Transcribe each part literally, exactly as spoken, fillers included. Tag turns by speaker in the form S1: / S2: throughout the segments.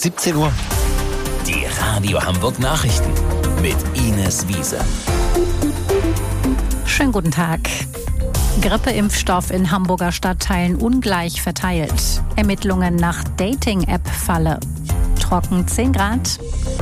S1: siebzehn Uhr.
S2: Die Radio Hamburg Nachrichten mit Ines Wiese.
S3: Schönen guten Tag. Grippeimpfstoff in Hamburger Stadtteilen ungleich verteilt. Ermittlungen nach Dating-App-Falle. Trocken zehn Grad.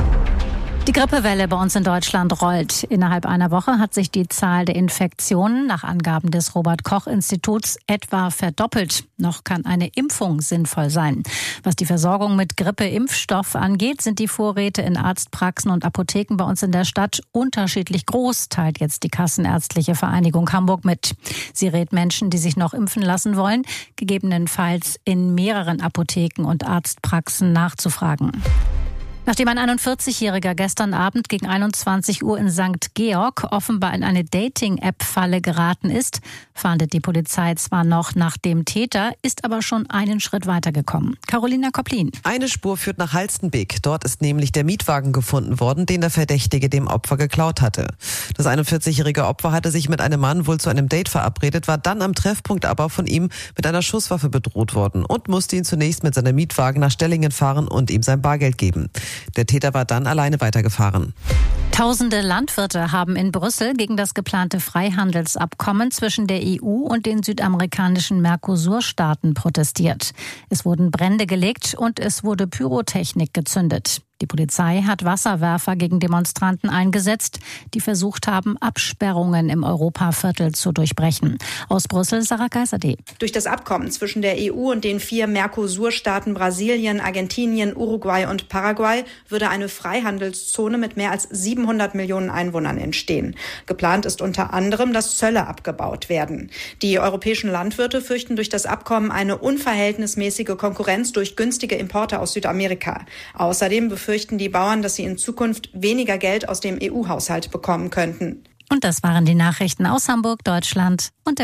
S3: Die Grippewelle bei uns in Deutschland rollt. Innerhalb einer Woche hat sich die Zahl der Infektionen nach Angaben des Robert-Koch-Instituts etwa verdoppelt. Noch kann eine Impfung sinnvoll sein. Was die Versorgung mit Grippeimpfstoff angeht, sind die Vorräte in Arztpraxen und Apotheken bei uns in der Stadt unterschiedlich groß, teilt jetzt die Kassenärztliche Vereinigung Hamburg mit. Sie rät Menschen, die sich noch impfen lassen wollen, gegebenenfalls in mehreren Apotheken und Arztpraxen nachzufragen. Nachdem ein einundvierzigjähriger gestern Abend gegen einundzwanzig Uhr in Sankt Georg offenbar in eine Dating-App-Falle geraten ist, fahndet die Polizei zwar noch nach dem Täter, ist aber schon einen Schritt weitergekommen. Carolina Kopplin.
S4: Eine Spur führt nach Halstenbek. Dort ist nämlich der Mietwagen gefunden worden, den der Verdächtige dem Opfer geklaut hatte. Das einundvierzigjährige Opfer hatte sich mit einem Mann wohl zu einem Date verabredet, war dann am Treffpunkt aber von ihm mit einer Schusswaffe bedroht worden und musste ihn zunächst mit seinem Mietwagen nach Stellingen fahren und ihm sein Bargeld geben. Der Täter war dann alleine weitergefahren.
S3: Tausende Landwirte haben in Brüssel gegen das geplante Freihandelsabkommen zwischen der E U und den südamerikanischen Mercosur-Staaten protestiert. Es wurden Brände gelegt und es wurde Pyrotechnik gezündet. Die Polizei hat Wasserwerfer gegen Demonstranten eingesetzt, die versucht haben, Absperrungen im Europaviertel zu durchbrechen. Aus Brüssel, Sarah Geiserde.
S5: Durch das Abkommen zwischen der E U und den vier Mercosur-Staaten Brasilien, Argentinien, Uruguay und Paraguay würde eine Freihandelszone mit mehr als siebenhundert Millionen Einwohnern entstehen. Geplant ist unter anderem, dass Zölle abgebaut werden. Die europäischen Landwirte fürchten durch das Abkommen eine unverhältnismäßige Konkurrenz durch günstige Importe aus Südamerika. Außerdem befürchten die Bauern, dass sie in Zukunft weniger Geld aus dem E U-Haushalt bekommen könnten.
S3: Und das waren die Nachrichten aus Hamburg, Deutschland und der